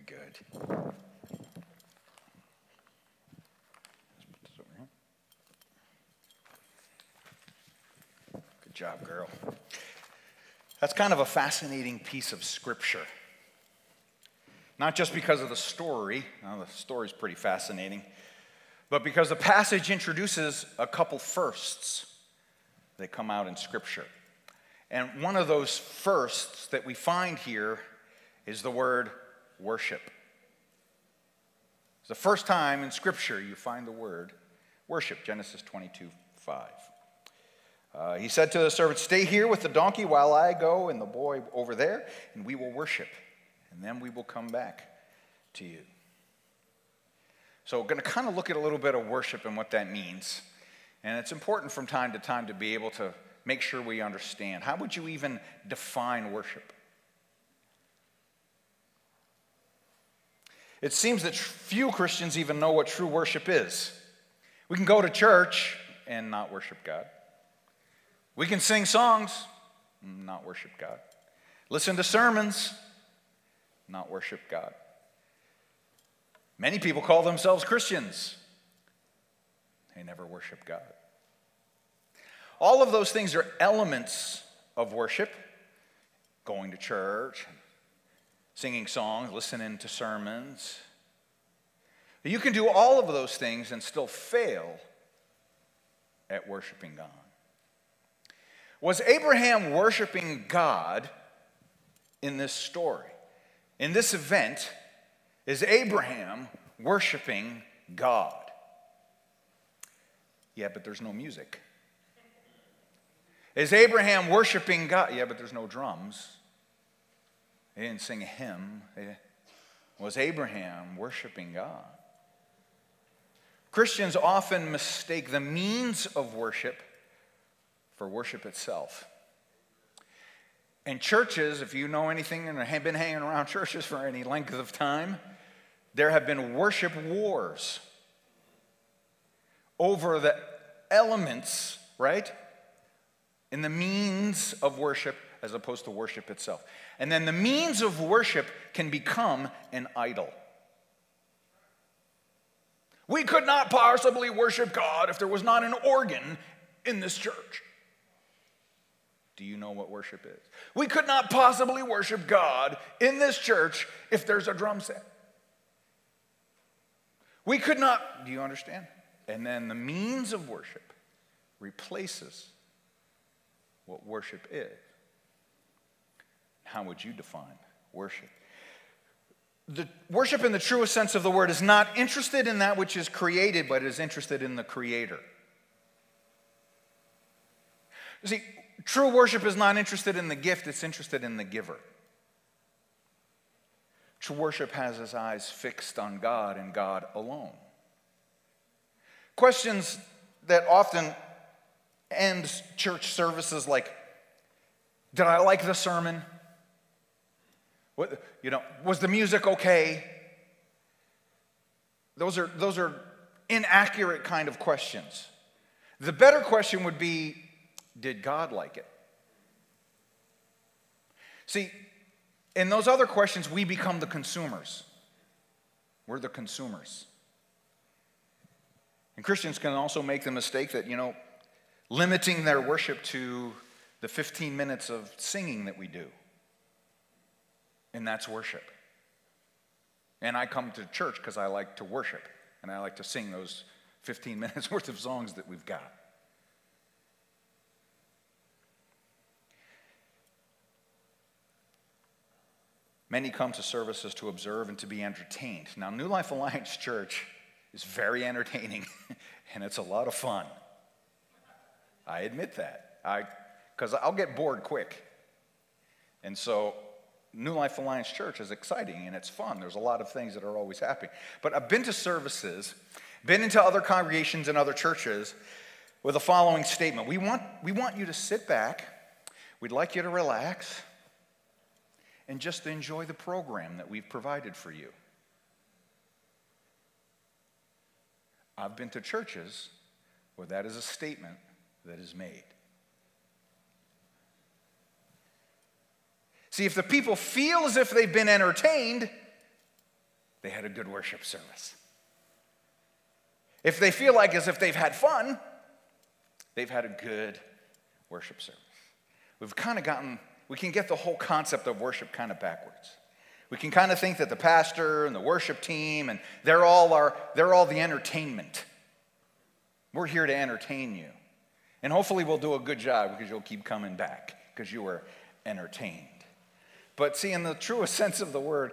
good. Let's put this over here. Good job, girl. That's kind of a fascinating piece of scripture. Not just because of the story, the story's pretty fascinating, but because the passage introduces a couple firsts that come out in scripture. And one of those firsts that we find here is the word worship. It's the first time in scripture you find the word worship, Genesis 22:5. He said to the servant, "Stay here with the donkey while I go and the boy over there, and we will worship, and then we will come back to you." So we're going to kind of look at a little bit of worship and what that means. And it's important from time to time to be able to make sure we understand. How would you even define worship? It seems that few Christians even know what true worship is. We can go to church and not worship God. We can sing songs, not worship God. Listen to sermons, not worship God. Many people call themselves Christians. They never worship God. All of those things are elements of worship. Going to church, singing songs, listening to sermons. You can do all of those things and still fail at worshiping God. Was Abraham worshiping God in this story? In this event, is Abraham worshiping God? Yeah, but there's no music. Is Abraham worshiping God? Yeah, but there's no drums. They didn't sing a hymn. Was Abraham worshiping God? Christians often mistake the means of worship for worship itself. And churches, if you know anything and have been hanging around churches for any length of time, there have been worship wars over the elements, right? In the means of worship as opposed to worship itself. And then the means of worship can become an idol. We could not possibly worship God if there was not an organ in this church. Do you know what worship is? We could not possibly worship God in this church if there's a drum set. We could not, do you understand? And then the means of worship replaces what worship is. How would you define worship? The worship in the truest sense of the word is not interested in that which is created, but is interested in the Creator. You see, true worship is not interested in the gift, it's interested in the giver. True worship has his eyes fixed on God and God alone. Questions that often end church services like, did I like the sermon? Was the music okay? Those are inaccurate kind of questions. The better question would be, did God like it? See, in those other questions, we become the consumers. We're the consumers. And Christians can also make the mistake that, limiting their worship to the 15 minutes of singing that we do. And that's worship. And I come to church because I like to worship. And I like to sing those 15 minutes worth of songs that we've got. Many come to services to observe and to be entertained. Now, New Life Alliance Church is very entertaining, and it's a lot of fun. I admit that, because I'll get bored quick. And so, New Life Alliance Church is exciting, and it's fun. There's a lot of things that are always happening. But I've been to services, been into other congregations and other churches with the following statement. We want you to sit back. We'd like you to relax and just enjoy the program that we've provided for you. I've been to churches where that is a statement that is made. See, if the people feel as if they've been entertained, they had a good worship service. If they feel like as if they've had fun, they've had a good worship service. We can get the whole concept of worship kind of backwards. We can kind of think that the pastor and the worship team, and they're all the entertainment. We're here to entertain you. And hopefully we'll do a good job because you'll keep coming back because you were entertained. But see, in the truest sense of the word,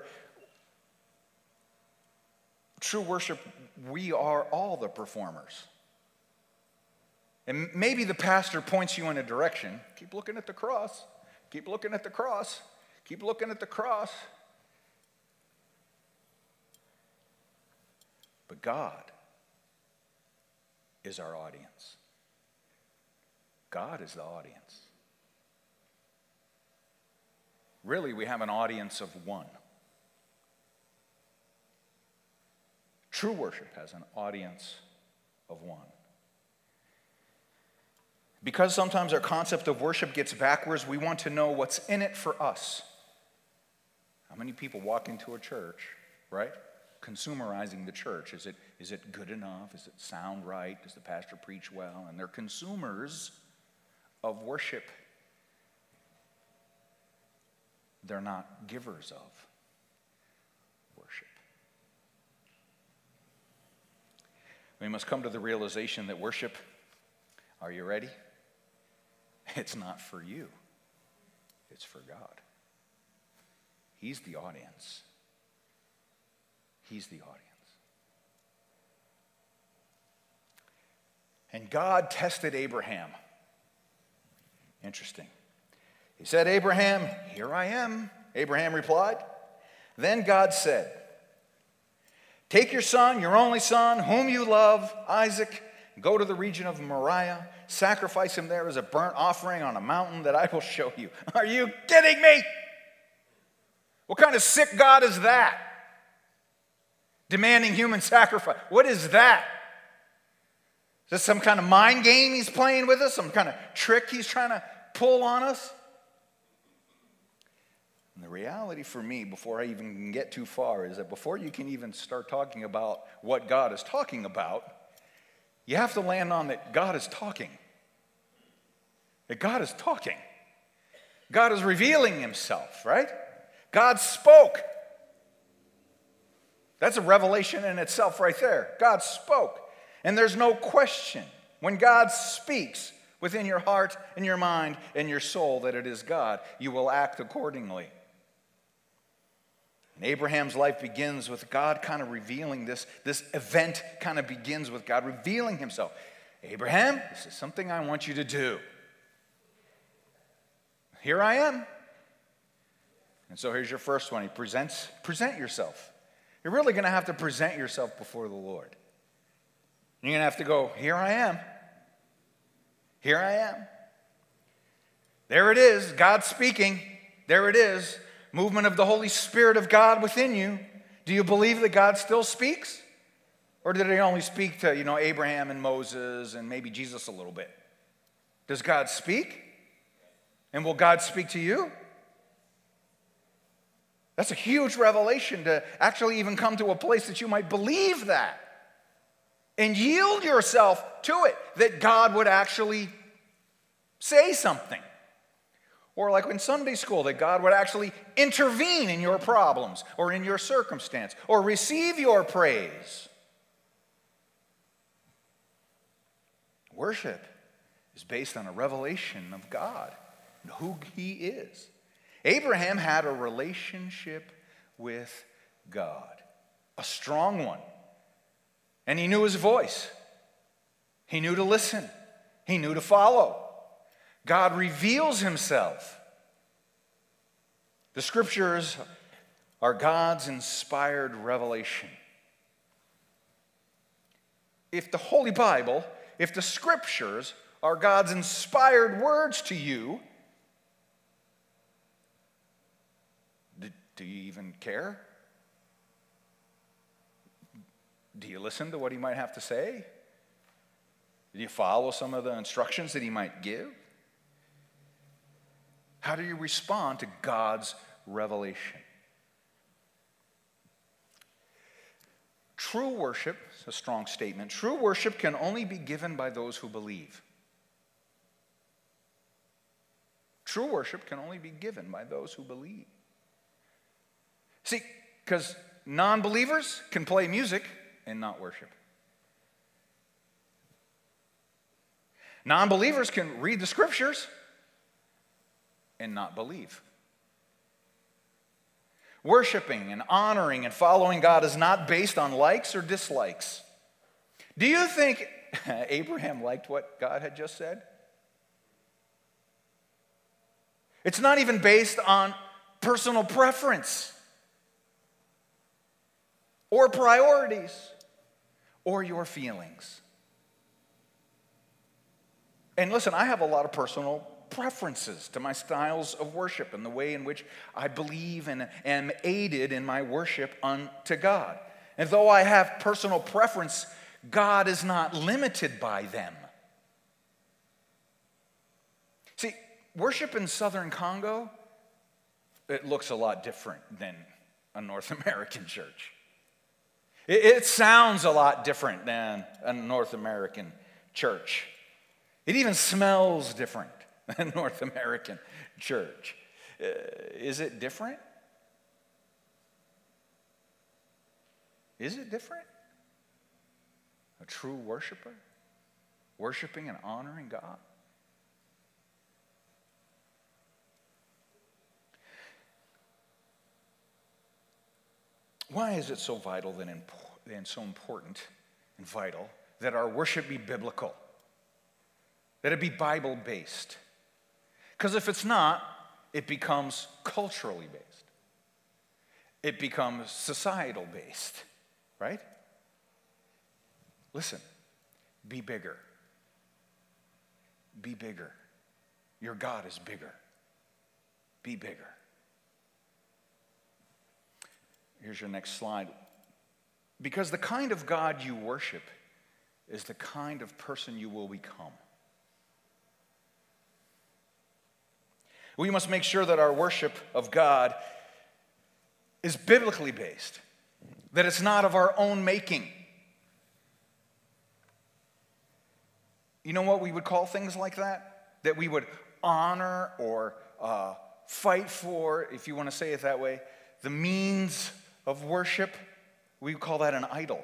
true worship, we are all the performers. And maybe the pastor points you in a direction. Keep looking at the cross. Keep looking at the cross. Keep looking at the cross. But God is our audience. God is the audience. Really, we have an audience of one. True worship has an audience of one. Because sometimes our concept of worship gets backwards, we want to know what's in it for us. How many people walk into a church, right? Consumerizing the church. Is it good enough? Does it sound right? Does the pastor preach well? And they're consumers of worship. They're not givers of worship. We must come to the realization that worship, are you ready? It's not for you. It's for God. He's the audience. He's the audience. And God tested Abraham. Interesting. He said, Abraham, here I am. Abraham replied. Then God said, take your son, your only son, whom you love, Isaac, go to the region of Moriah, sacrifice him there as a burnt offering on a mountain that I will show you. Are you kidding me? What kind of sick God is that? Demanding human sacrifice. What is that? Is this some kind of mind game he's playing with us? Some kind of trick he's trying to pull on us? And the reality for me, before I even can get too far, is that before you can even start talking about what God is talking about, you have to land on that God is talking. That God is talking. God is revealing himself, right? God spoke. That's a revelation in itself right there. God spoke. And there's no question when God speaks within your heart and your mind and your soul that it is God, you will act accordingly. And Abraham's life begins with God kind of revealing this event kind of begins with God revealing himself. Abraham, this is something I want you to do. Here I am. And so here's your first one. He present yourself. You're really going to have to present yourself before the Lord. You're going to have to go, here I am. Here I am. There it is, God speaking. There it is. Movement of the Holy Spirit of God within you. Do you believe that God still speaks? Or did he only speak to, Abraham and Moses and maybe Jesus a little bit? Does God speak? And will God speak to you? That's a huge revelation to actually even come to a place that you might believe that and yield yourself to it, that God would actually say something. Or like in Sunday school, that God would actually intervene in your problems or in your circumstance or receive your praise. Worship is based on a revelation of God and who he is. Abraham had a relationship with God, a strong one. And he knew his voice. He knew to listen. He knew to follow. God reveals himself. The scriptures are God's inspired revelation. If the Holy Bible, if the scriptures are God's inspired words to you, do you even care? Do you listen to what he might have to say? Do you follow some of the instructions that he might give? How do you respond to God's revelation? True worship, it's a strong statement, true worship can only be given by those who believe. True worship can only be given by those who believe. See, because non-believers can play music and not worship. Non-believers can read the scriptures and not believe. Worshiping and honoring and following God is not based on likes or dislikes. Do you think Abraham liked what God had just said? It's not even based on personal preference or priorities or your feelings. And listen, I have a lot of personal preferences to my styles of worship and the way in which I believe and am aided in my worship unto God. And though I have personal preference, God is not limited by them. See, worship in southern Congo, it looks a lot different than a North American church. It sounds a lot different than a North American church. It even smells different than North American church. Is it different? Is it different? A true worshiper? Worshiping and honoring God? Why is it so vital and so important and vital that our worship be biblical? That it be Bible-based? Because if it's not, it becomes culturally based. It becomes societal-based, right? Listen, be bigger. Be bigger. Your God is bigger. Be bigger. Here's your next slide. Because the kind of God you worship is the kind of person you will become. We must make sure that our worship of God is biblically based, that it's not of our own making. You know what we would call things like that? That we would honor or fight for, if you want to say it that way, the means of worship, we call that an idol.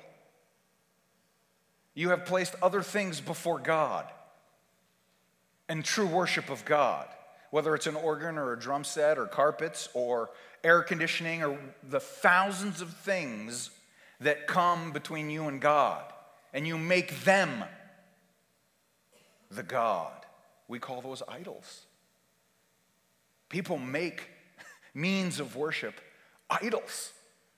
You have placed other things before God and true worship of God, whether it's an organ or a drum set or carpets or air conditioning or the thousands of things that come between you and God, and you make them the God. We call those idols. People make means of worship idols,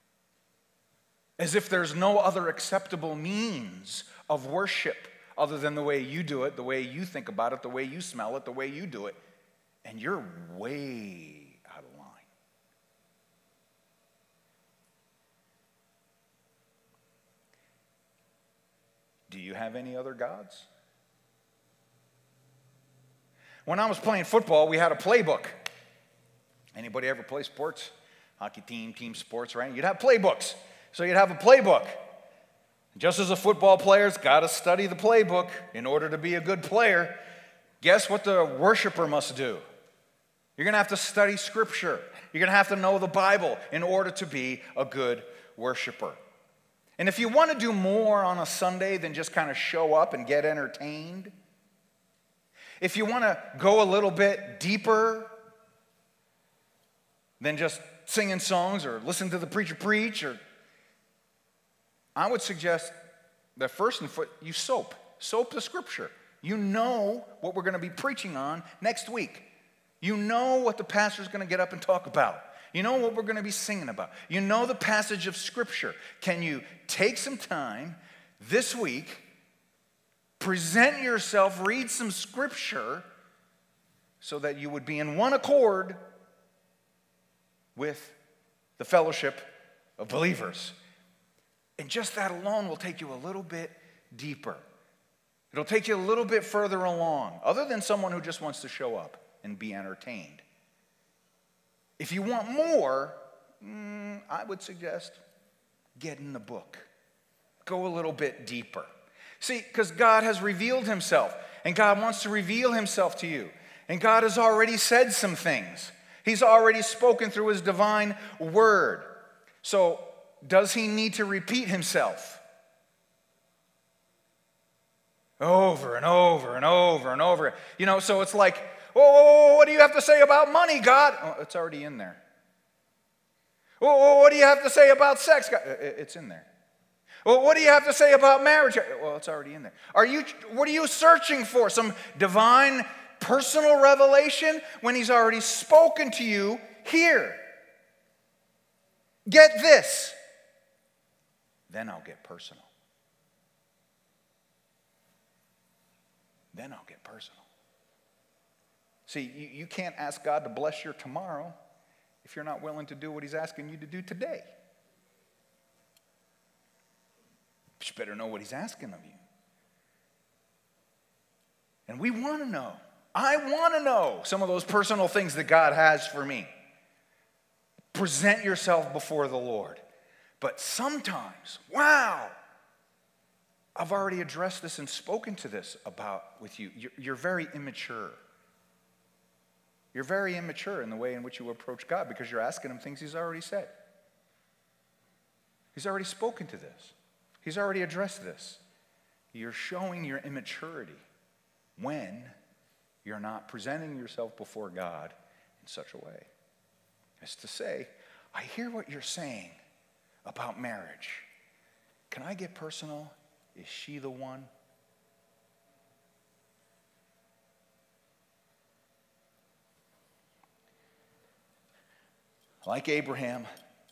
as if there's no other acceptable means of worship other than the way you do it, the way you think about it, the way you smell it, the way you do it. And you're way out of line. Do you have any other gods? When I was playing football, we had a playbook. Anybody ever play sports? Hockey team sports, right? You'd have playbooks. So you'd have a playbook. Just as a football player's got to study the playbook in order to be a good player, guess what the worshiper must do? You're going to have to study Scripture. You're going to have to know the Bible in order to be a good worshiper. And if you want to do more on a Sunday than just kind of show up and get entertained, if you want to go a little bit deeper than just singing songs or listen to the preacher preach, or I would suggest that first and foremost, you soap the Scripture. You know what we're going to be preaching on next week. You know what the pastor's going to get up and talk about. You know what we're going to be singing about. You know the passage of Scripture. Can you take some time this week, present yourself, read some Scripture so that you would be in one accord with the fellowship of believers? And just that alone will take you a little bit deeper. It'll take you a little bit further along, other than someone who just wants to show up and be entertained. If you want more, I would suggest get in the book. Go a little bit deeper. See, because God has revealed himself, and God wants to reveal himself to you. And God has already said some things. He's already spoken through his divine word. So, does he need to repeat himself? Over and over and over and over. You know, so it's like, oh, what do you have to say about money, God? Oh, it's already in there. Oh, what do you have to say about sex, God? It's in there. Well, what do you have to say about marriage? Well, it's already in there. What are you searching for? Some divine personal revelation when he's already spoken to you here? Get this. Then I'll get personal. Then I'll get personal. See, you can't ask God to bless your tomorrow if you're not willing to do what he's asking you to do today. But you better know what he's asking of you. And we want to know. I want to know some of those personal things that God has for me. Present yourself before the Lord. But sometimes, wow, I've already addressed this and spoken to this with you. You're very immature. You're very immature in the way in which you approach God because you're asking him things he's already said. He's already spoken to this. He's already addressed this. You're showing your immaturity when you're not presenting yourself before God in such a way as to say, I hear what you're saying about marriage. Can I get personal? Is she the one? Like Abraham,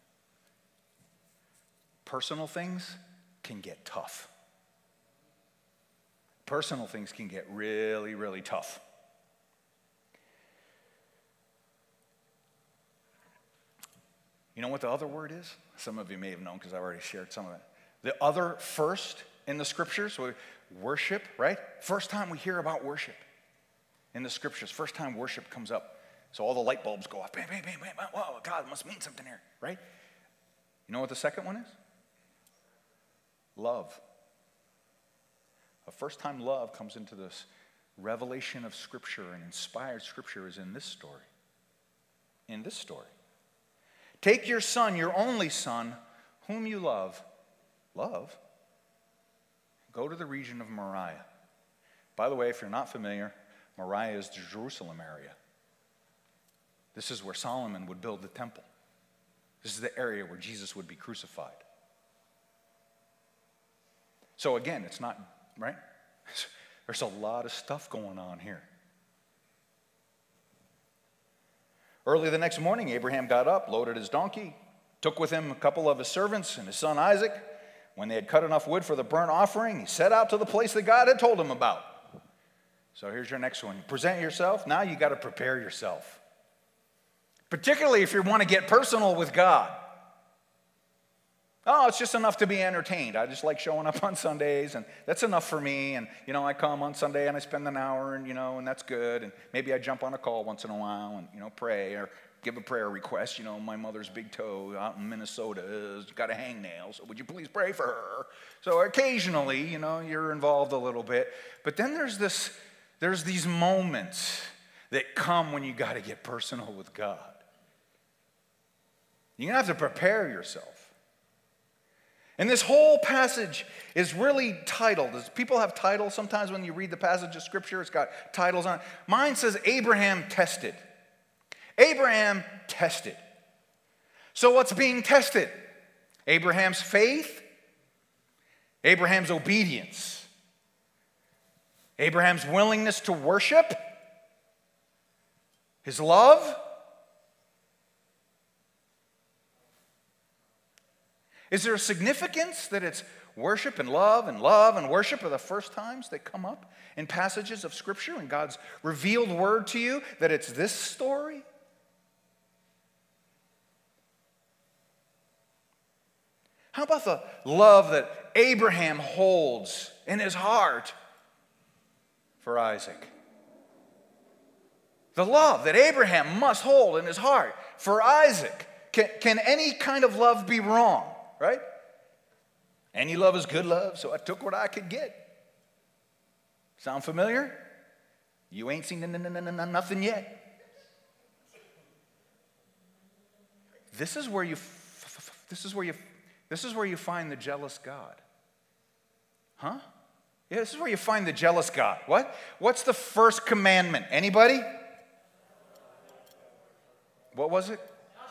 personal things can get tough. Personal things can get really, really tough. You know what the other word is? Some of you may have known because I already shared some of that. The other first in the scriptures, so worship, right? First time we hear about worship in the scriptures, first time worship comes up. So all the light bulbs go off. Bam, bam, bam, bam. Whoa, God, it must mean something here, right? You know what the second one is? Love. A first time love comes into this revelation of Scripture and inspired Scripture is in this story. In this story. Take your son, your only son, whom you love. Love. Go to the region of Moriah. By the way, if you're not familiar, Moriah is the Jerusalem area. This is where Solomon would build the temple. This is the area where Jesus would be crucified. So again, it's not, right? There's a lot of stuff going on here. Early the next morning, Abraham got up, loaded his donkey, took with him a couple of his servants and his son Isaac. When they had cut enough wood for the burnt offering, he set out to the place that God had told him about. So here's your next one. You present yourself. Now you got to prepare yourself. Particularly if you want to get personal with God. Oh, it's just enough to be entertained. I just like showing up on Sundays, and that's enough for me. And, I come on Sunday, and I spend an hour, and that's good. And maybe I jump on a call once in a while and, pray or give a prayer request. My mother's big toe out in Minnesota has got a hangnail, so would you please pray for her? So occasionally, you're involved a little bit. But then there's these moments that come when you got to get personal with God. You're going to have to prepare yourself. And this whole passage is really titled. People have titles sometimes when you read the passage of Scripture. It's got titles on it. Mine says Abraham tested. Abraham tested. So what's being tested? Abraham's faith, Abraham's obedience, Abraham's willingness to worship, his love. Is there a significance that it's worship and love and worship are the first times that come up in passages of Scripture and God's revealed word to you, that it's this story? How about the love that Abraham holds in his heart for Isaac? The love that Abraham must hold in his heart for Isaac. Can any kind of love be wrong? Right? Any love is good love, so I took what I could get. Sound familiar? You ain't seen nothing yet. This is where you find the jealous God. Huh? Yeah, this is where you find the jealous God. What? What's the first commandment? Anybody? What was it?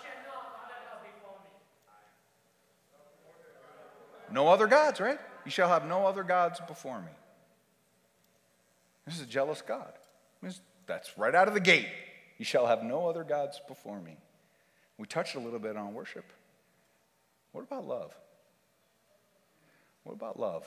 No other gods, right? You shall have no other gods before me. This is a jealous God. That's right out of the gate. You shall have no other gods before me. We touched a little bit on worship. What about love? What about love?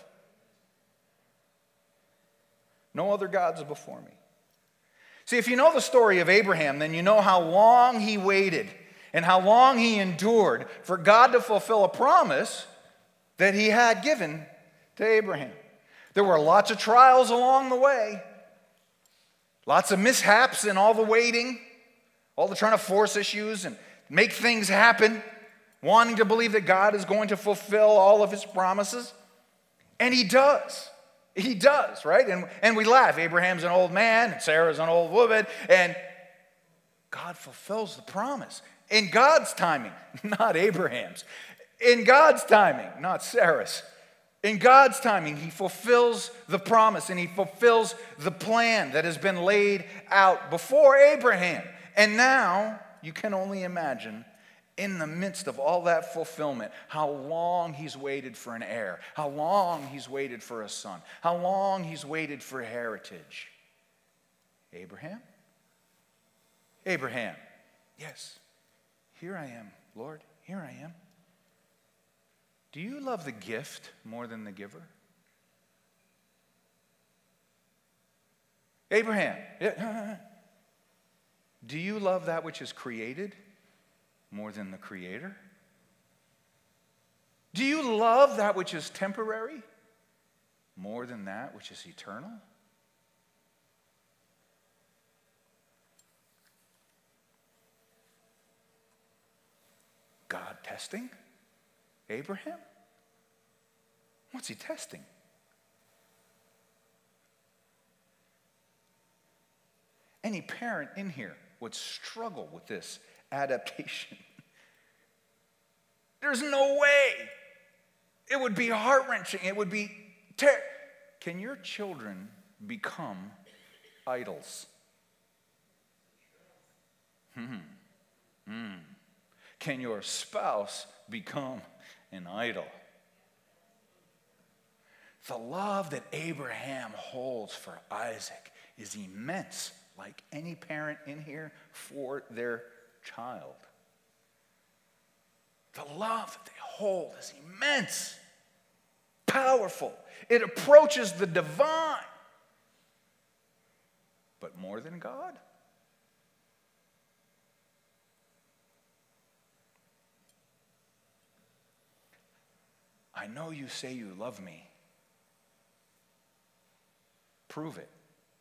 No other gods before me. See, if you know the story of Abraham, then you know how long he waited and how long he endured for God to fulfill a promise that he had given to Abraham. There were lots of trials along the way, lots of mishaps in all the waiting, all the trying to force issues and make things happen, wanting to believe that God is going to fulfill all of his promises. And he does. He does, right? And we laugh. Abraham's an old man, and Sarah's an old woman, and God fulfills the promise in God's timing, not Abraham's. In God's timing, not Sarah's. In God's timing, he fulfills the promise and he fulfills the plan that has been laid out before Abraham. And now, you can only imagine, in the midst of all that fulfillment, how long he's waited for an heir, how long he's waited for a son, how long he's waited for heritage. Abraham? Abraham, yes, here I am, Lord, here I am. Do you love the gift more than the giver? Abraham, do you love that which is created more than the Creator? Do you love that which is temporary more than that which is eternal? God testing Abraham? What's he testing? Any parent in here would struggle with this adaptation. There's no way. It would be heart-wrenching. It would be Can your children become idols? Can your spouse become an idol? The love that Abraham holds for Isaac is immense, like any parent in here for their child. The love that they hold is immense, powerful. It approaches the divine. But more than God? I know you say you love me. Prove it.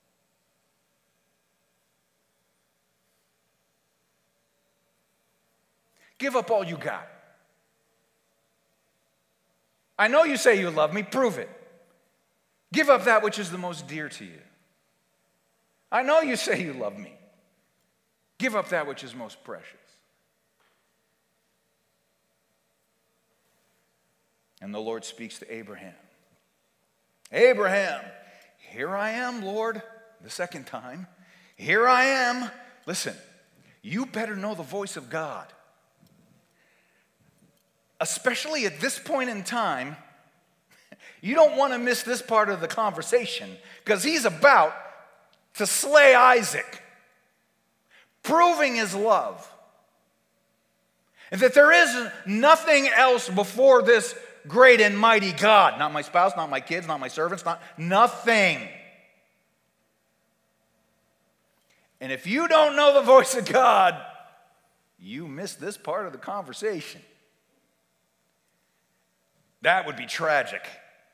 Give up all you got. I know you say you love me. Prove it. Give up that which is the most dear to you. I know you say you love me. Give up that which is most precious. And the Lord speaks to Abraham. Abraham, here I am, Lord. The second time. Here I am. Listen, you better know the voice of God. Especially at this point in time, you don't want to miss this part of the conversation because he's about to slay Isaac, proving his love. And that there is nothing else before this great and mighty God. Not my spouse, not my kids, not my servants, nothing. And if you don't know the voice of God, you miss this part of the conversation. That would be tragic.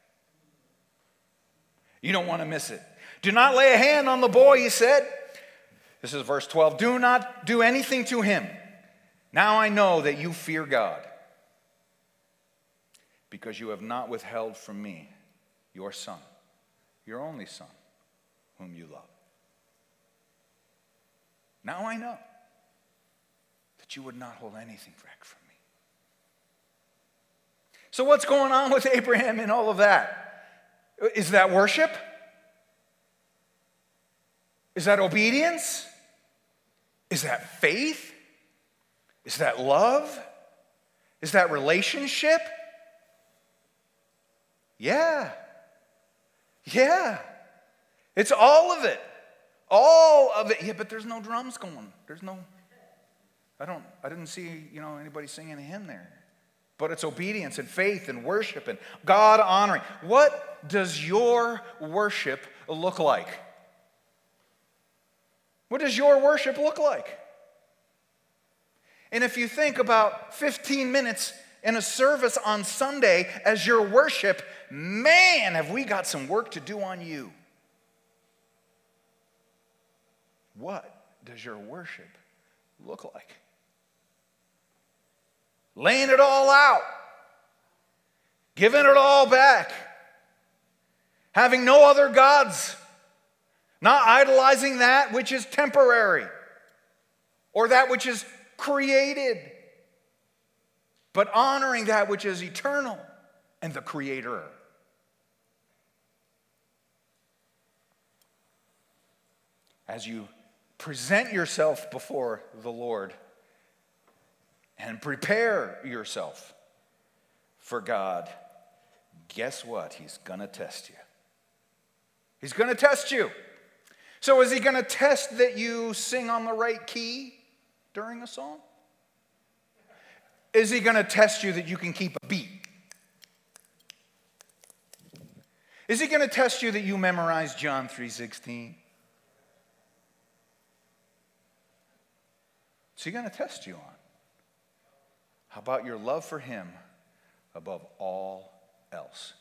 You don't want to miss it. Do not lay a hand on the boy, he said. This is verse 12. Do not do anything to him. Now I know that you fear God. because you have not withheld from me your son, your only son, whom you love. Now I know that you would not hold anything back from me. So what's going on with Abraham in all of that? Is that worship? Is that obedience? Is that faith? Is that love? Is that relationship? Yeah. It's all of it. All of it. Yeah, but there's no drums going. I didn't see, anybody singing a hymn there. But it's obedience and faith and worship and God honoring. What does your worship look like? What does your worship look like? And if you think about 15 minutes in a service on Sunday as your worship, man, have we got some work to do on you. What does your worship look like? Laying it all out, giving it all back, having no other gods, not idolizing that which is temporary or that which is created, but honoring that which is eternal and the Creator. As you present yourself before the Lord and prepare yourself for God, guess what? He's going to test you. He's going to test you. So is he going to test that you sing on the right key during a song? Is he going to test you that you can keep a beat? Is he going to test you that you memorize John 3:16? What's he going to test you on? How about your love for him above all else?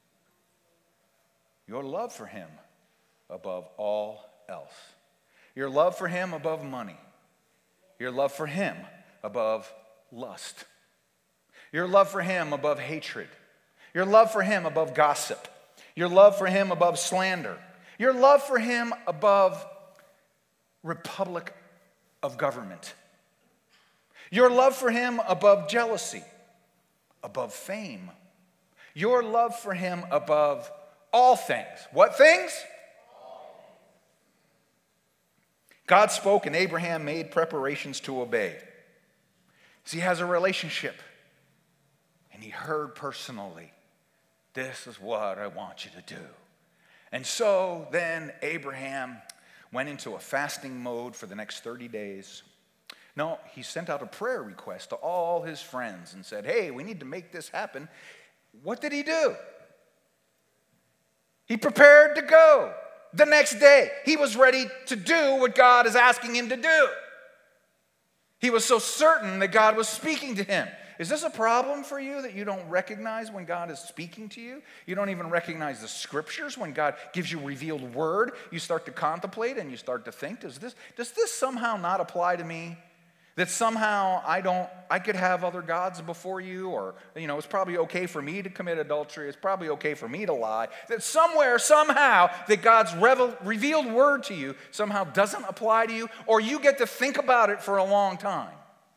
Your love for him above all else. Your love for him above money. Your love for him above lust. Your love for him above hatred. Your love for him above gossip. Your love for him above slander. Your love for him above republic of government. Your love for him above jealousy, above fame. Your love for him above all things. What things? God spoke and Abraham made preparations to obey. So he has a relationship. And he heard personally, this is what I want you to do. And so then Abraham went into a fasting mode for the next 30 days. No, he sent out a prayer request to all his friends and said, hey, we need to make this happen. What did he do? He prepared to go the next day. He was ready to do what God is asking him to do. He was so certain that God was speaking to him. Is this a problem for you that you don't recognize when God is speaking to you? You don't even recognize the scriptures when God gives you revealed word. You start to contemplate and you start to think, does this somehow not apply to me? That somehow I could have other gods before you, or, it's probably okay for me to commit adultery. It's probably okay for me to lie. That somewhere, somehow, that God's revealed word to you somehow doesn't apply to you, or you get to think about it for a long time.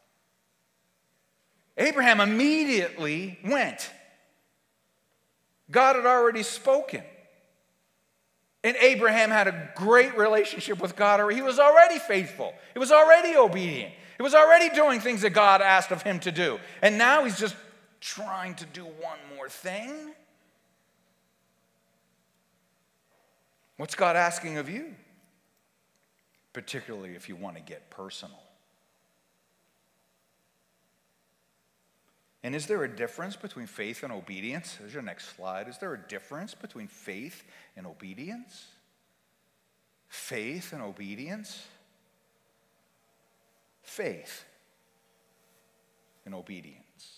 Abraham immediately went. God had already spoken. And Abraham had a great relationship with God. He was already faithful. He was already obedient. He was already doing things that God asked of him to do. And now he's just trying to do one more thing. What's God asking of you? Particularly if you want to get personal. And is there a difference between faith and obedience? There's your next slide. Is there a difference between faith and obedience? Faith and obedience? Faith and obedience.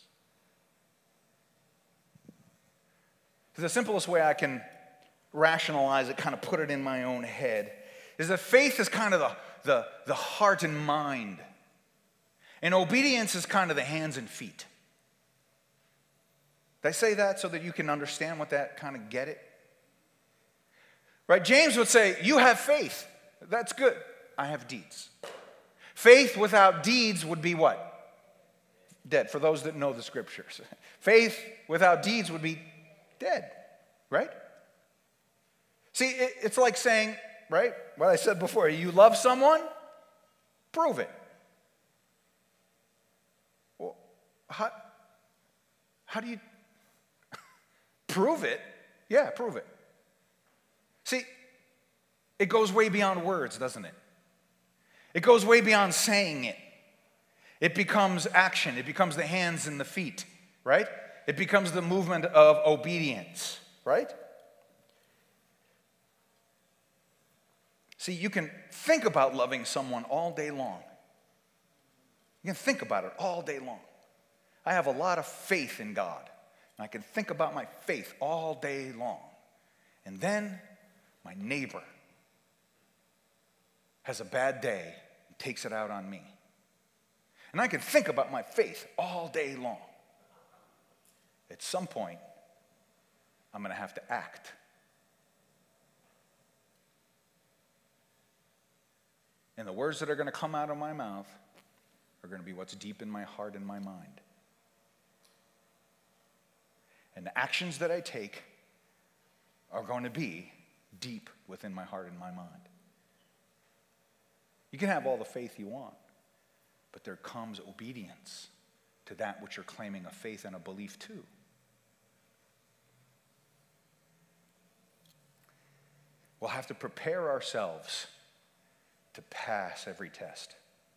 The simplest way I can rationalize it, kind of put it in my own head, is that faith is kind of the heart and mind. And obedience is kind of the hands and feet. Did I say that so that you can understand what that kind of get it? Right? James would say, you have faith. That's good. I have deeds. Faith without deeds would be what? Dead, for those that know the scriptures. Faith without deeds would be dead, right? See, it's like saying, right, what I said before, you love someone, prove it. Well, how do you prove it? Yeah, prove it. See, it goes way beyond words, doesn't it? It goes way beyond saying it. It becomes action. It becomes the hands and the feet, right? It becomes the movement of obedience, right? See, you can think about loving someone all day long. You can think about it all day long. I have a lot of faith in God. And I can think about my faith all day long. And then my neighbor has a bad day and takes it out on me. And I can think about my faith all day long. At some point, I'm going to have to act. And the words that are going to come out of my mouth are going to be what's deep in my heart and my mind. And the actions that I take are going to be deep within my heart and my mind. You can have all the faith you want, but there comes obedience to that which you're claiming a faith and a belief to. We'll have to prepare ourselves to pass every test.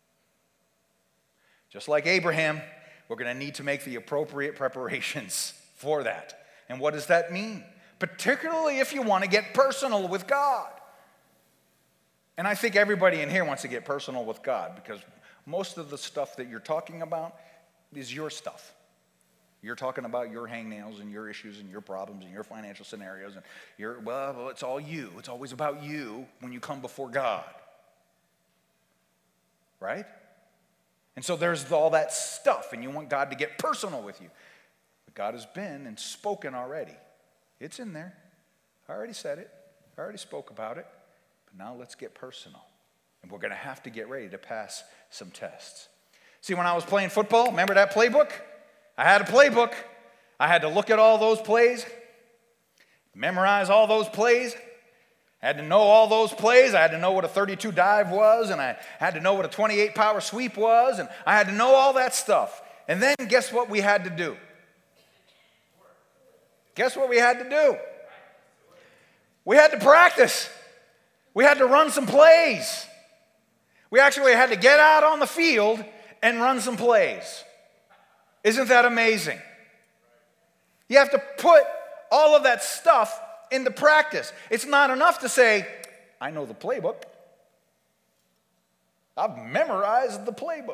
Just like Abraham, we're going to need to make the appropriate preparations for that. And what does that mean? Particularly if you want to get personal with God. And I think everybody in here wants to get personal with God, because most of the stuff that you're talking about is your stuff. You're talking about your hangnails and your issues and your problems and your financial scenarios. And well, it's all you. It's always about you when you come before God. Right? And so there's all that stuff, and you want God to get personal with you. But God has been and spoken already. It's in there. I already said it. I already spoke about it. But now let's get personal. And we're going to have to get ready to pass some tests. See, when I was playing football, remember that playbook? I had a playbook. I had to look at all those plays, memorize all those plays. I had to know all those plays. I had to know what a 32 dive was, and I had to know what a 28 power sweep was, and I had to know all that stuff. And then guess what we had to do? Guess what we had to do? We had to practice. We had to run some plays. We actually had to get out on the field and run some plays. Isn't that amazing? You have to put all of that stuff into practice. It's not enough to say, I know the playbook. I've memorized the playbook.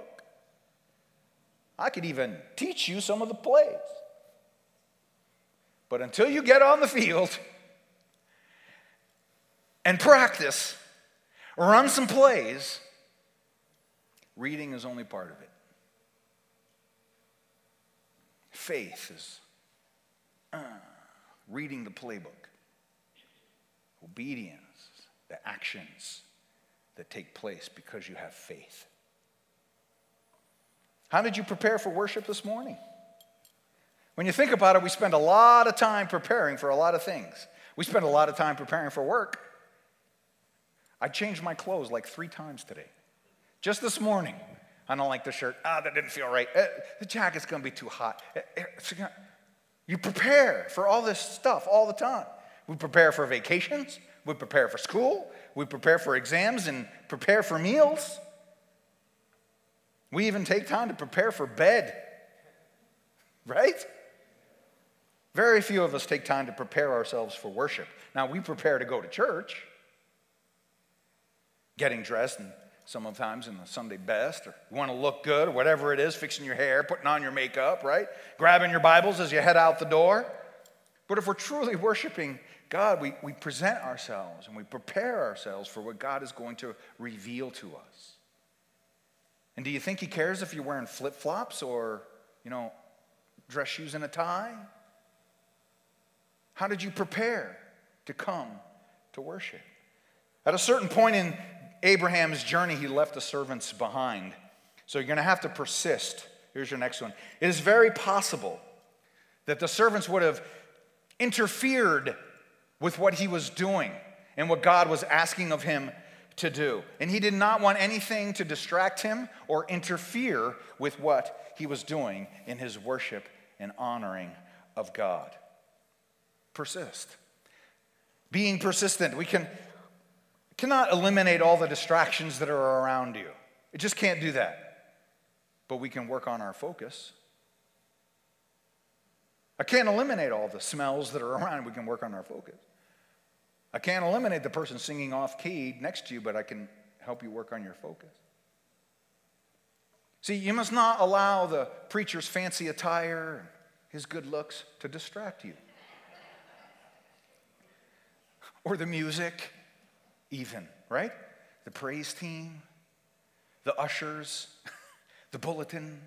I could even teach you some of the plays. But until you get on the field and practice, run some plays, reading is only part of it. Faith is reading the playbook. Obedience, the actions that take place because you have faith. How did you prepare for worship this morning? When you think about it, we spend a lot of time preparing for a lot of things. We spend a lot of time preparing for work. I changed my clothes like 3 times today. Just this morning. I don't like the shirt. That didn't feel right. The jacket's going to be too hot. You prepare for all this stuff all the time. We prepare for vacations. We prepare for school. We prepare for exams and prepare for meals. We even take time to prepare for bed. Right? Very few of us take time to prepare ourselves for worship. Now, we prepare to go to church, getting dressed and sometimes in the Sunday best, or you want to look good, or whatever it is, fixing your hair, putting on your makeup, right? Grabbing your Bibles as you head out the door. But if we're truly worshiping God, we present ourselves and we prepare ourselves for what God is going to reveal to us. And do you think he cares if you're wearing flip-flops or, dress shoes and a tie? How did you prepare to come to worship? At a certain point in Abraham's journey, he left the servants behind. So you're going to have to persist. Here's your next one. It is very possible that the servants would have interfered with what he was doing and what God was asking of him to do. And he did not want anything to distract him or interfere with what he was doing in his worship and honoring of God. Persist. Being persistent. We cannot eliminate all the distractions that are around you. It just can't do that. But we can work on our focus. I can't eliminate all the smells that are around. We can work on our focus. I can't eliminate the person singing off key next to you, but I can help you work on your focus. See, you must not allow the preacher's fancy attire, his good looks, to distract you. Or the music, even, right? The praise team, the ushers, the bulletin.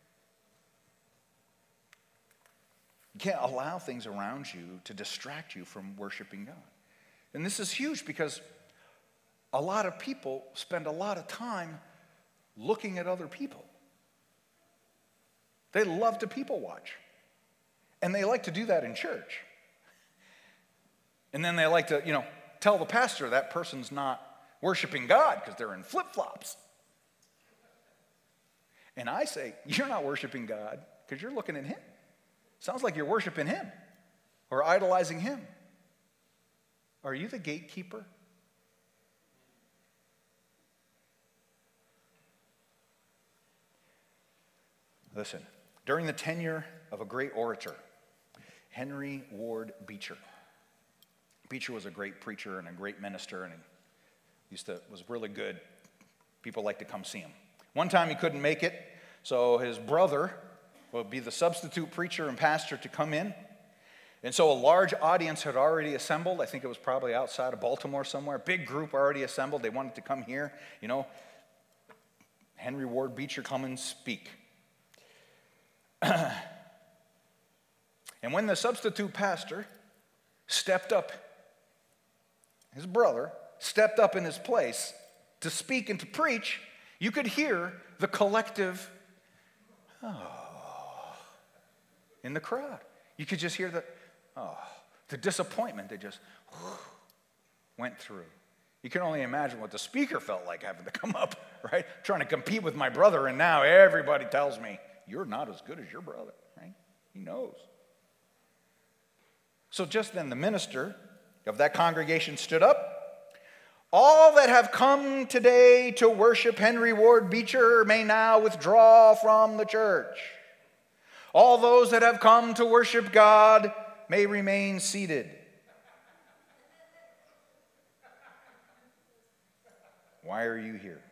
You can't allow things around you to distract you from worshiping God. And this is huge because a lot of people spend a lot of time looking at other people. They love to people watch. And they like to do that in church. And then they like to, tell the pastor that person's not worshiping God because they're in flip-flops. And I say, you're not worshiping God because you're looking at him. Sounds like you're worshiping him or idolizing him. Are you the gatekeeper? Listen, during the tenure of a great orator, Henry Ward Beecher. Beecher was a great preacher and a great minister, and he was really good. People liked to come see him. One time he couldn't make it, so his brother would be the substitute preacher and pastor to come in. And so a large audience had already assembled. I think it was probably outside of Baltimore somewhere. Big group already assembled. They wanted to come here. Henry Ward Beecher, come and speak. And when the substitute pastor stepped up, his brother stepped up in his place to speak and to preach, you could hear the collective, in the crowd. You could just hear the disappointment that just went through. You can only imagine what the speaker felt like having to come up, right? Trying to compete with my brother, and now everybody tells me, you're not as good as your brother, right? He knows. So just then the minister of that congregation stood up. All that have come today to worship Henry Ward Beecher may now withdraw from the church. All those that have come to worship God may remain seated. Why are you here?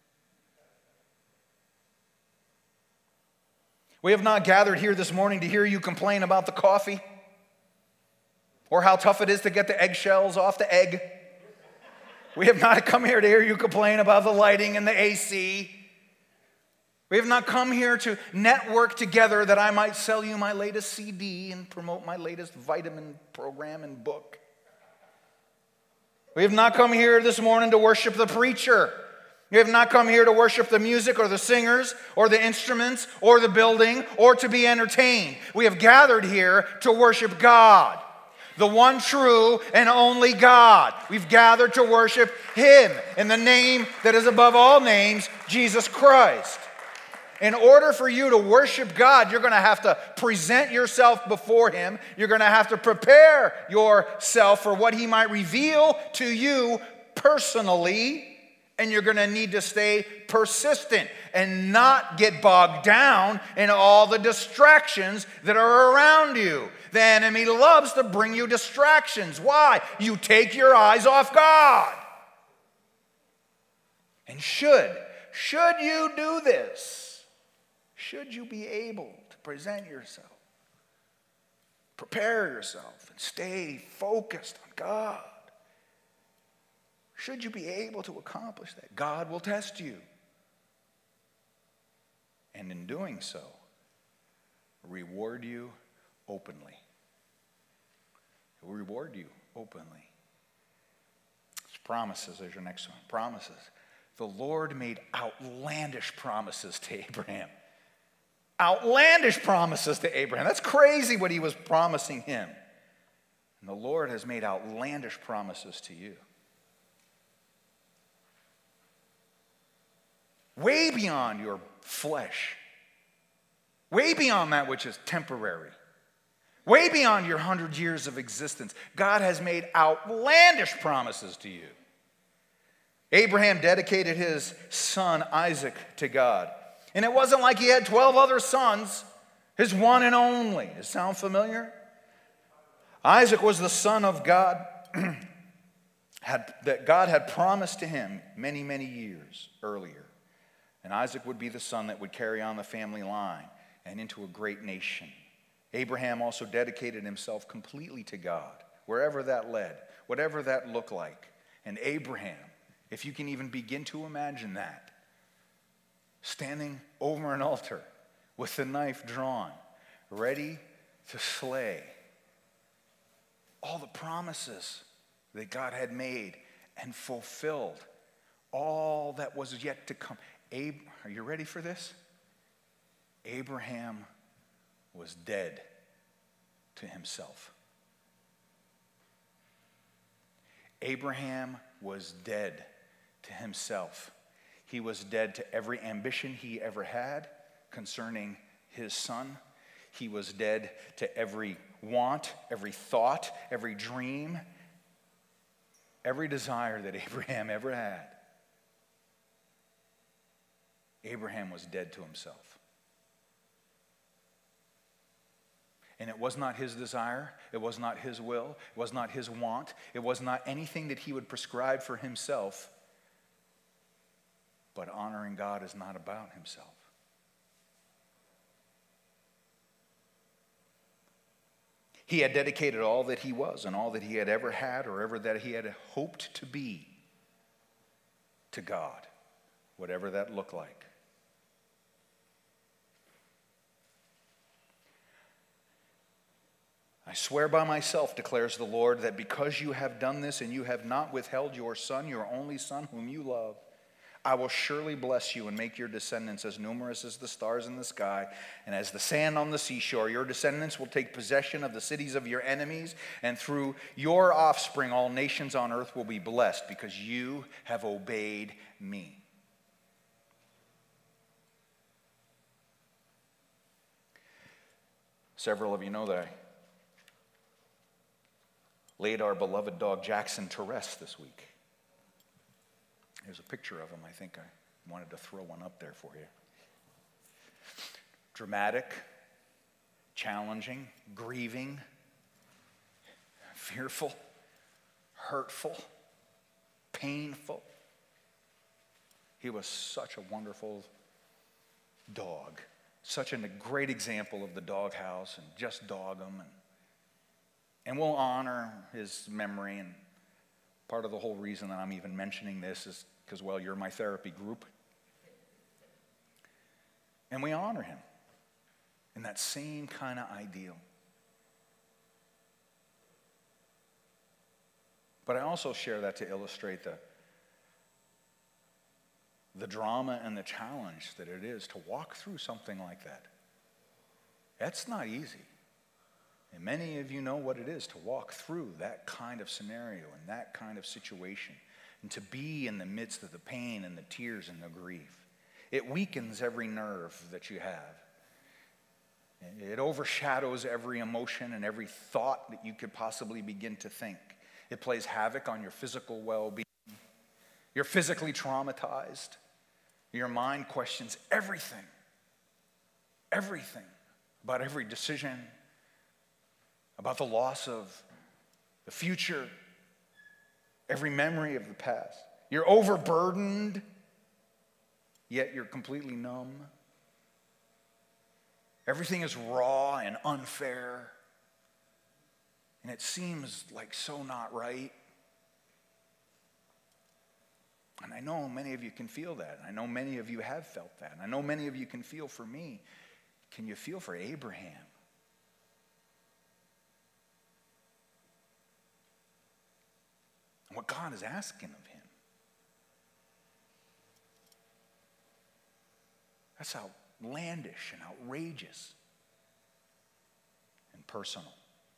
We have not gathered here this morning to hear you complain about the coffee or how tough it is to get the eggshells off the egg. We have not come here to hear you complain about the lighting and the AC. We have not come here to network together that I might sell you my latest CD and promote my latest vitamin program and book. We have not come here this morning to worship the preacher. We have not come here to worship the music or the singers or the instruments or the building or to be entertained. We have gathered here to worship God, the one true and only God. We've gathered to worship Him in the name that is above all names, Jesus Christ. In order for you to worship God, you're going to have to present yourself before Him. You're going to have to prepare yourself for what He might reveal to you personally. And you're going to need to stay persistent and not get bogged down in all the distractions that are around you. The enemy loves to bring you distractions. Why? You take your eyes off God. And should you do this, should you be able to present yourself, prepare yourself, and stay focused on God, should you be able to accomplish that, God will test you. And in doing so, reward you openly. reward you openly. His promises, there's your next one. Promises. The Lord made outlandish promises to Abraham. Outlandish promises to Abraham. That's crazy what he was promising him. And the Lord has made outlandish promises to you. Way beyond your flesh. Way beyond that which is temporary. Way beyond your 100 years of existence. God has made outlandish promises to you. Abraham dedicated his son Isaac to God. And it wasn't like he had 12 other sons, his one and only. Does it sound familiar? Isaac was the son of God that God had promised to him many, many years earlier. And Isaac would be the son that would carry on the family line and into a great nation. Abraham also dedicated himself completely to God, wherever that led, whatever that looked like. And Abraham, if you can even begin to imagine that, standing over an altar with the knife drawn, ready to slay all the promises that God had made and fulfilled, all that was yet to come. Are you ready for this? Abraham was dead to himself. Abraham was dead to himself. He was dead to every ambition he ever had concerning his son. He was dead to every want, every thought, every dream, every desire that Abraham ever had. Abraham was dead to himself. And it was not his desire, it was not his will, it was not his want, it was not anything that he would prescribe for himself. But honoring God is not about himself. He had dedicated all that he was and all that he had ever had or ever that he had hoped to be to God, whatever that looked like. I swear by myself, declares the Lord, that because you have done this and you have not withheld your son, your only son whom you love, I will surely bless you and make your descendants as numerous as the stars in the sky and as the sand on the seashore. Your descendants will take possession of the cities of your enemies, and through your offspring all nations on earth will be blessed because you have obeyed me. Several of you know that I laid our beloved dog Jackson to rest this week. There's a picture of him. I think I wanted to throw one up there for you. Dramatic, challenging, grieving, fearful, hurtful, painful. He was such a wonderful dog, such a great example of the doghouse and just dog him. And we'll honor his memory. And part of the whole reason that I'm even mentioning this is because, well, you're my therapy group. And we honor him in that same kind of ideal. But I also share that to illustrate the drama and the challenge that it is to walk through something like that. That's not easy. And many of you know what it is to walk through that kind of scenario and that kind of situation, and to be in the midst of the pain and the tears and the grief. It weakens every nerve that you have. It overshadows every emotion and every thought that you could possibly begin to think. It plays havoc on your physical well-being. You're physically traumatized. Your mind questions everything about every decision, about the loss of the future, every memory of the past. You're overburdened, yet you're completely numb. Everything is raw and unfair, and it seems like so not right. And I know many of you can feel that. I know many of you have felt that. And I know many of you can feel for me. Can you feel for Abraham? what God is asking of him. That's outlandish and outrageous and personal.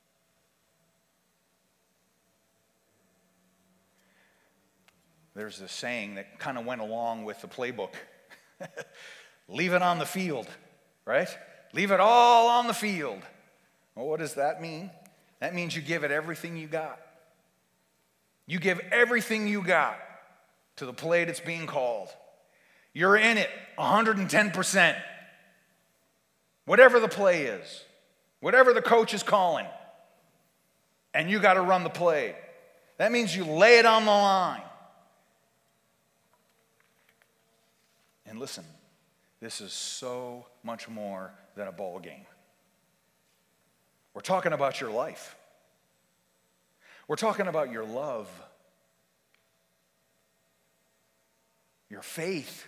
There's this saying that kind of went along with the playbook. Leave it on the field, right? Leave it all on the field. Well, what does that mean? That means you give it everything you got. You give everything you got to the play that's being called. You're in it 110%. Whatever the play is, whatever the coach is calling, and you got to run the play. That means you lay it on the line. And listen, this is so much more than a ball game. We're talking about your life. We're talking about your love, your faith,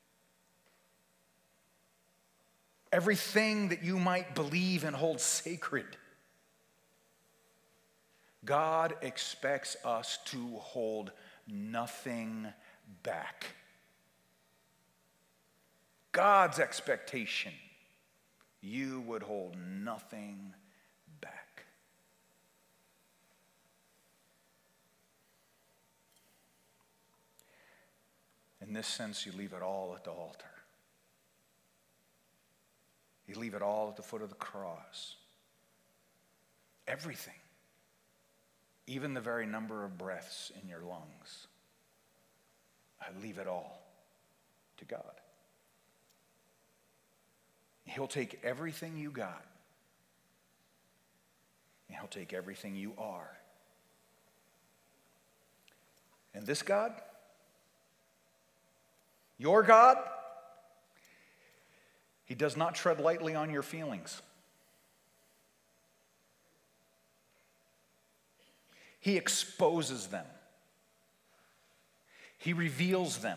everything that you might believe and hold sacred. God expects us to hold nothing back. God's expectation, you would hold nothing back. In this sense, you leave it all at the altar. You leave it all at the foot of the cross. Everything. Even the very number of breaths in your lungs. I leave it all to God. He'll take everything you got, and he'll take everything you are. And this God, your God, he does not tread lightly on your feelings. He exposes them. He reveals them.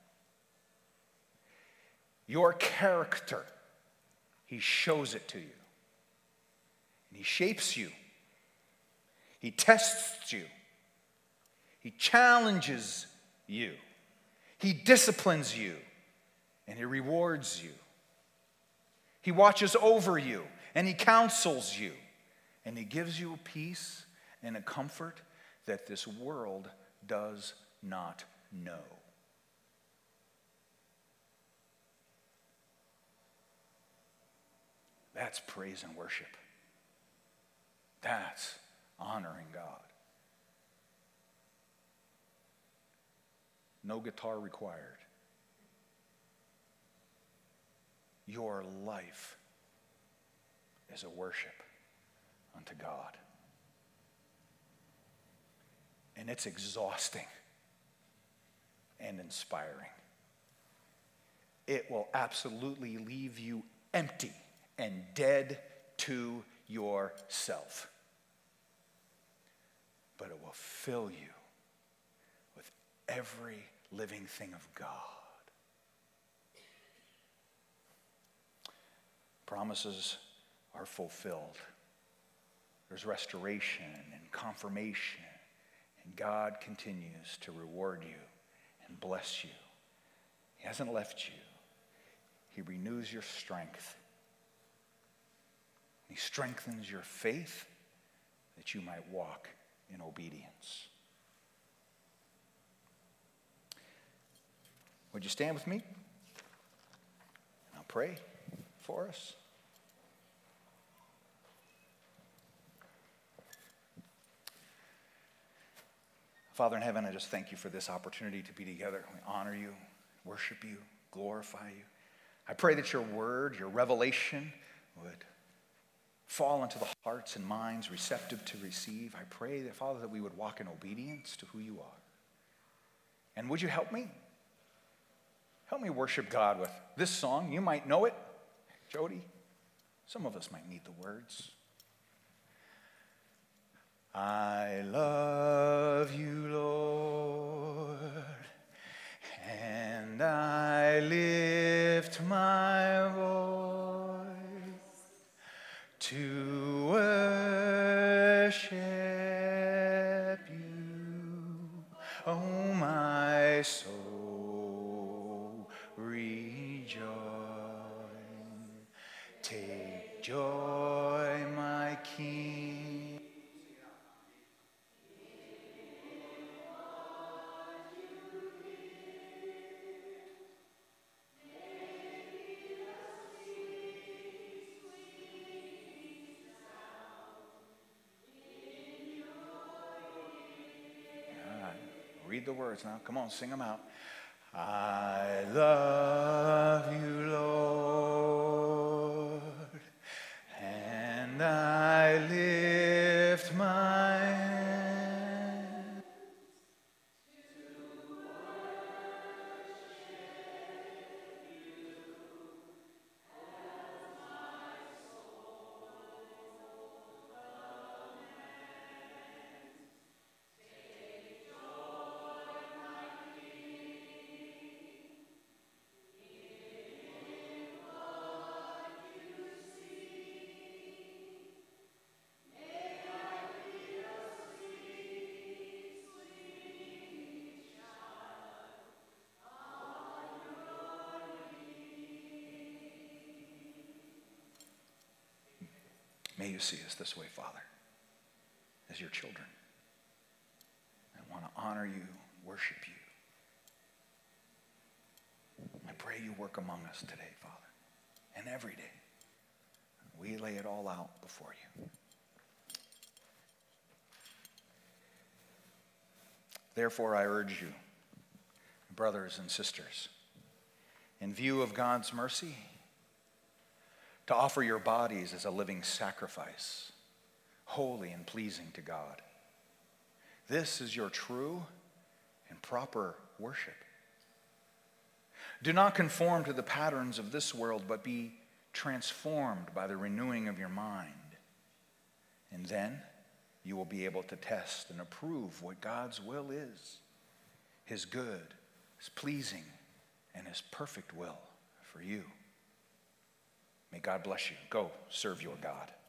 Your character, he shows it to you. And he shapes you. He tests you. He challenges you. He disciplines you. And he rewards you. He watches over you. And he counsels you. And he gives you a peace and a comfort that this world does not know. That's praise and worship. That's honoring God. No guitar required. Your life is a worship unto God. And it's exhausting and inspiring. It will absolutely leave you empty and dead to yourself. But it will fill you with every living thing of God. Promises are fulfilled. There's restoration and confirmation. And God continues to reward you and bless you. He hasn't left you. He renews your strength. He strengthens your faith that you might walk in obedience. Would you stand with me? And I'll pray for us. Father in heaven, I just thank you for this opportunity to be together. We honor you, worship you, glorify you. I pray that your word, your revelation would fall into the hearts and minds receptive to receive. I pray that, Father, that we would walk in obedience to who you are. And would you help me? Help me worship God with this song. You might know it, Jody. Some of us might need the words. I love you, Lord, and I lift my voice to worship you my soul rejoice. Take joy, my King. Read the words now. Come on, sing them out. I love you, Lord, and I lift my hand to worship you as my soul commands. Take joy, my King, in what you see. May I be a sweet, sweet child on your knee. May you see us this way, Father, as your children. I want to honor you, worship you. I pray you work among us today, Father, and every day. We lay it all out before you. Therefore, I urge you, brothers and sisters, in view of God's mercy, to offer your bodies as a living sacrifice, holy and pleasing to God. This is your true and proper worship. Do not conform to the patterns of this world, but be transformed by the renewing of your mind. And then you will be able to test and approve what God's will is, his good, his pleasing, and his perfect will for you. May God bless you. Go serve your God.